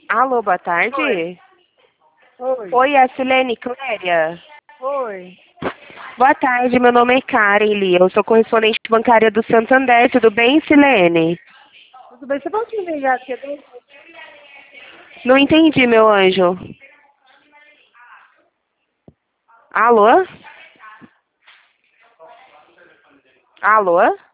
Alô, boa Oi. tarde. Oi. Oi, é a Silene Cléria. Oi. Boa tarde, meu nome é Karen Lee. Eu sou correspondente bancária do Santander. Tudo bem, Silene? Tudo bem? Você pode me ligar aqui? Não entendi, meu anjo. Alô? Alô?